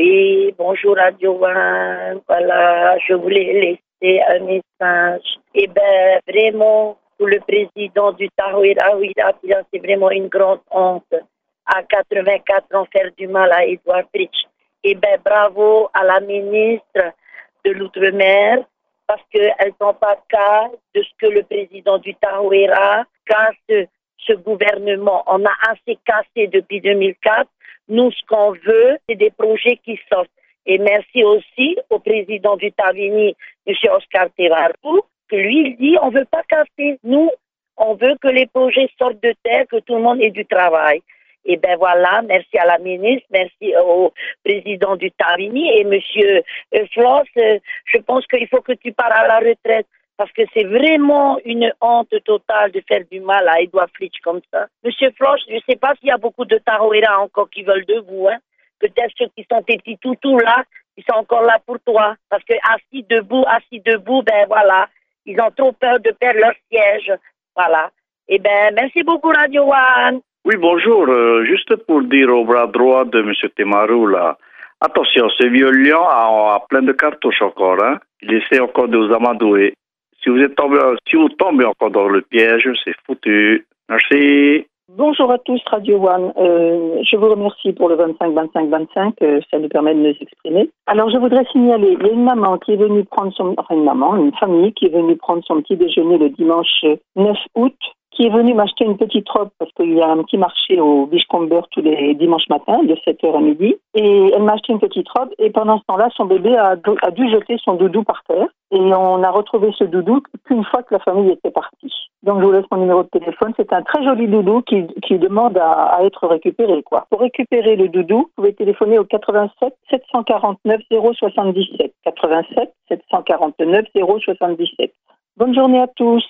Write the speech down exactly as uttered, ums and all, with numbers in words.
Oui, bonjour Radio One. Voilà, je voulais laisser un message. Eh bien, vraiment, pour le président du Tahoeira, c'est vraiment une grande honte. À quatre-vingt-quatre ans, faire du mal à Edouard Fritch. Eh bien, bravo à la ministre de l'Outre-mer, parce qu'elle ne pas cas de ce que le président du Tahoeira casse ce gouvernement. On a assez cassé depuis deux mille quatre. Nous, ce qu'on veut, c'est des projets qui sortent. Et merci aussi au président du Tavini, M. Oscar Tevarou, que lui, il dit, on ne veut pas casser. Nous, on veut que les projets sortent de terre, que tout le monde ait du travail. Et ben voilà, merci à la ministre, merci au président du Tavini et M. Floss, je pense qu'il faut que tu pars à la retraite. Parce que c'est vraiment une honte totale de faire du mal à Edouard Fritch comme ça. Monsieur Floch, je ne sais pas s'il y a beaucoup de Tahoeira encore qui veulent de vous. Hein. Peut-être ceux qui sont tes petits toutous là, ils sont encore là pour toi. Parce que assis debout, assis debout, ben voilà, ils ont trop peur de perdre leur siège. Voilà. Eh ben, merci beaucoup Radio One. Oui, bonjour. Euh, juste pour dire au bras droit de M. Temarou là, attention, ce vieux lion a, a plein de cartouches encore. Hein. Il essaie encore de vous amadouer. Si vous êtes tombé, si vous tombez encore dans le piège, c'est foutu. Merci. Bonjour à tous, Radio One. Euh, je vous remercie pour le vingt-cinq vingt-cinq vingt-cinq. Euh, ça nous permet de nous exprimer. Alors, je voudrais signaler, il y a une maman qui est venue prendre son, enfin une maman, une famille qui est venue prendre son petit déjeuner le dimanche neuf août, qui est venue m'acheter une petite robe parce qu'il y a un petit marché au Bischomber tous les dimanches matins de sept heures à midi. Et elle m'a acheté une petite robe et pendant ce temps-là, son bébé a, a dû jeter son doudou par terre. Et on a retrouvé ce doudou qu'une fois que la famille était partie. Donc je vous laisse mon numéro de téléphone. C'est un très joli doudou qui, qui demande à, à être récupéré, quoi. Pour récupérer le doudou, vous pouvez téléphoner au quatre-vingt-sept sept cent quarante-neuf zéro soixante-dix-sept. quatre-vingt-sept sept cent quarante-neuf zéro soixante-dix-sept. Bonne journée à tous.